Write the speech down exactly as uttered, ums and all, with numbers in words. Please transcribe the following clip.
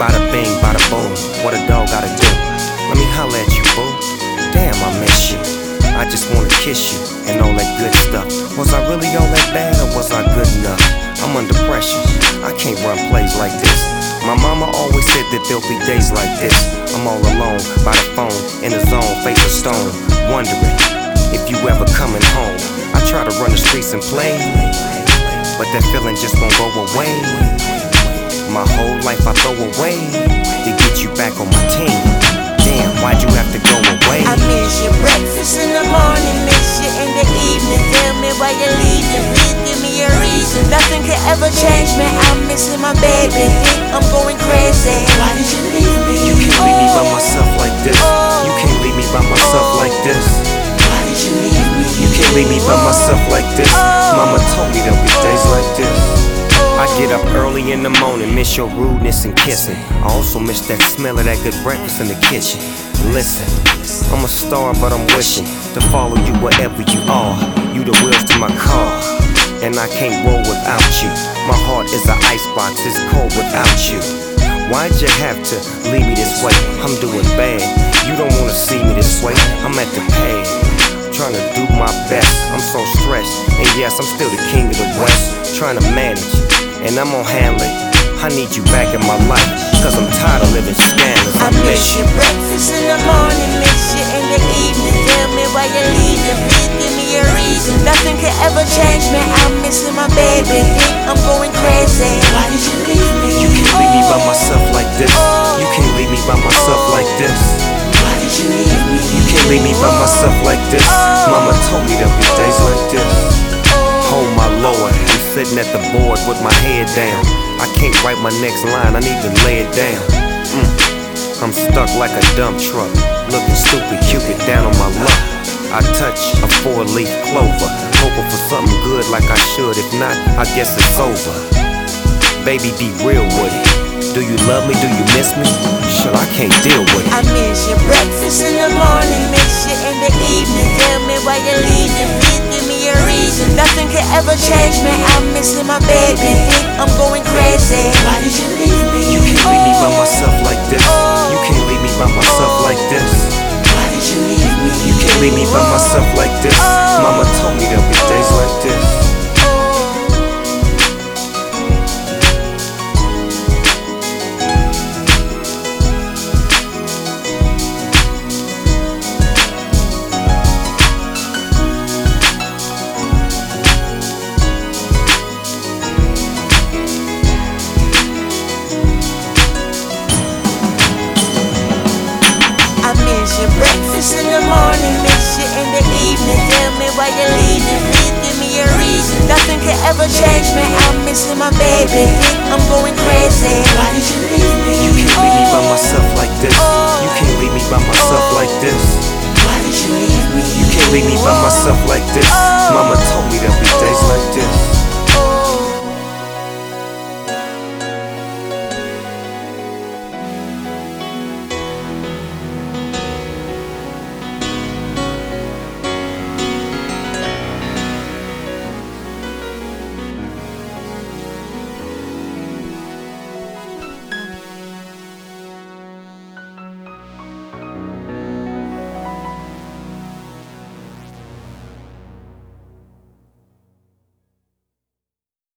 Bada bing, bada boom, what a dog gotta do? Let me holla at you, boo. Damn, I miss you. I just wanna kiss you and all that good stuff. Was I really all that bad or was I good enough? I'm under pressure, I can't run plays like this. My mama always said that there'll be days like this. I'm all alone, by the phone, in the zone, face of stone, wondering if you ever coming home. I try to run the streets and play, but that feeling just won't go away. My whole life I throw away to get you back on my team. Damn, why'd you have to go away? I miss your breakfast in the morning, miss you in the evening. Tell me why you're leaving, please give me a reason. Nothing could ever change me, I'm missing my baby. I'm going crazy. Why did you leave me? You can't leave me by myself like this. You can't leave me by myself like this. Why did you leave me? You can't leave me by myself like this. Mama told me there'll be days like this. I get up early in the morning, miss your rudeness and kissing. I also miss that smell of that good breakfast in the kitchen. Listen, I'm a star, but I'm wishing to follow you wherever you are. You the wheels to my car, and I can't roll without you. My heart is an icebox, it's cold without you. Why'd you have to leave me this way? I'm doing bad, you don't wanna see me this way. I'm at the pad, trying to do my best. I'm so stressed, and yes, I'm still the king of the West. Trying to manage, and I'm gon' handle it. I need you back in my life, cause I'm tired of living scandalous. I miss your breakfast in the morning, miss you in the evening. Tell me why you're leaving, please give me a reason. Nothing could ever change me, I'm missing my baby. I'm going crazy. Why did you leave me? You can't leave me by myself like this. You can't leave me by myself like this. Why did you leave me? You can't leave me by myself like this. Mama told me there'll be days like this. Oh my Lord, I'm sitting at the board with my head down. I can't write my next line, I need to lay it down. mm. I'm stuck like a dump truck, looking stupid, Cupid down on my luck. I touch a four-leaf clover, hoping for something good like I should. If not, I guess it's over. Baby, be real with it. Do you love me? Do you miss me? Sure, I can't deal with it. I miss your breakfast in the morning, miss you in the evening. Tell me why you're leaving, please give me a reason. Nothing could ever change me, I'm missing my baby. I'm going crazy. Why did you leave me? You can't leave me by myself like this. You can't leave me by myself like this. Why did you leave me? You can't leave me by myself like this. Mama told me there'll be days like this. I miss your breakfast in the morning, miss you in the evening. Tell me why you're leaving, please give me a reason. Nothing could ever change me, I'm missing my baby. I'm going crazy. Why did you leave me? You can't leave me by myself like this. You can't leave me by myself like this. Why did you leave me? You can't leave me by myself like this. Mama told me there'll be days like this.